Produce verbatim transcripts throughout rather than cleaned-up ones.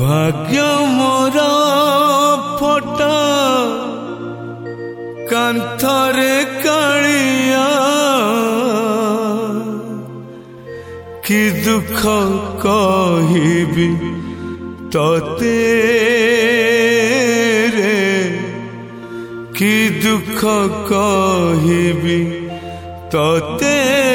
भाग्य मोर फटा कांथरे कालिया कि दुख कहिबी तोते रे कि दुख कहिबी तोते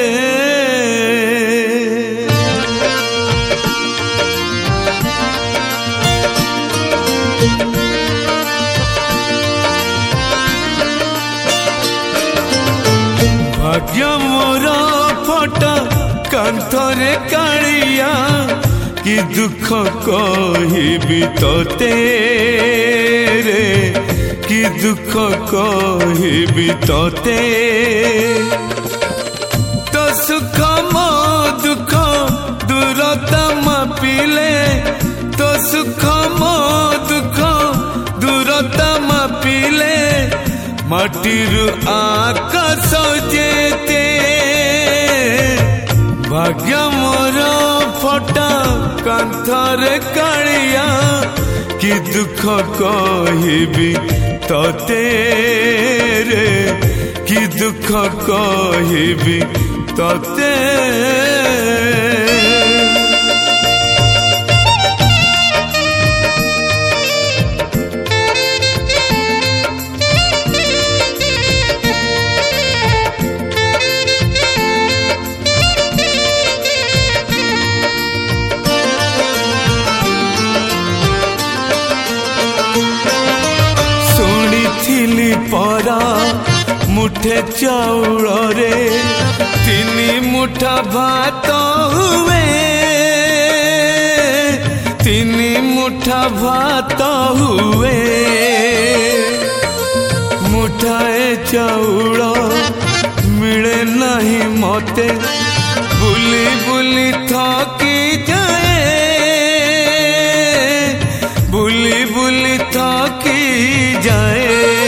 भाग्य मोर फटा कांथरे कालिया कि दुख कहिबी तोते रे कि दुख कहिबी तोते तो सुख मो दुख दूरता मापिले तो सुख मो दुख दूरता मापिले माटीरु आकाश जेते भाग्य मोर फटा कांथरे कालिया कि दुख कहिबी तोते रे कि दुख कहिबी तोते परा मुठे चाउल रे तीन मुठा भात हुए तीन मुठा भात हुए मुठाए चाउल मिले नहीं मते बुली बुली थकी जाए बुली बुली थकी जाए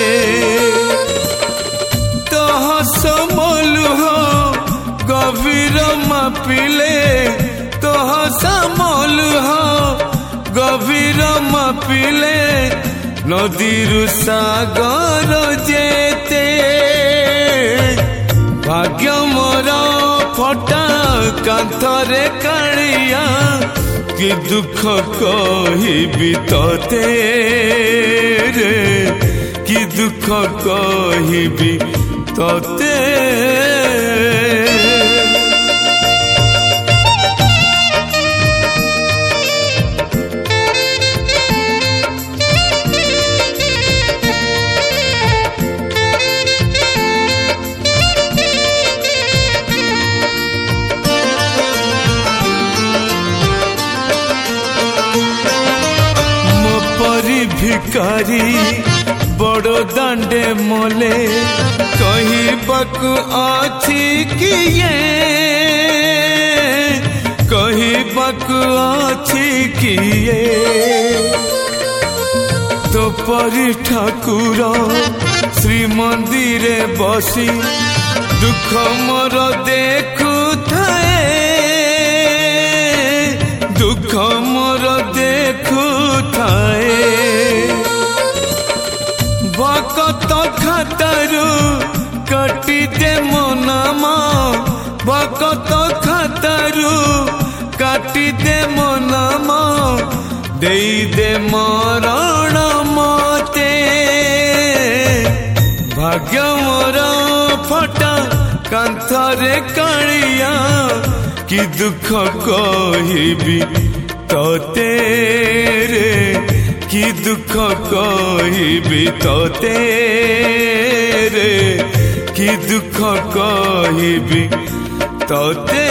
गभीर मापिले तो समल गभीर मापिले नदीरु सागर जेते भाग्य मोर फटा कांथरे कालिया कि दुख कहिबी तोते रे कि दुख कहिबी तोते भिकारी बड़ो दांडे मोले कहीं बक आछी किए कहीं बक आछी किए तो परी ठाकुर श्री मंदिरे बसी दुख मोर देखु थाए दुख मोर देखु थाए भकत खातारु काटी दे मो नाम भकत खातारु काटी दे मो नाम दे दे मरण मते भाग्य मोर फटा कांथरे कालिया कि दुख कहिबी तोते रे कि दुख कहिबी तोते रे कि दुख कहिबी तोते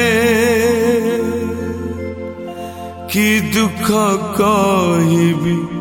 कि दुख कहिबी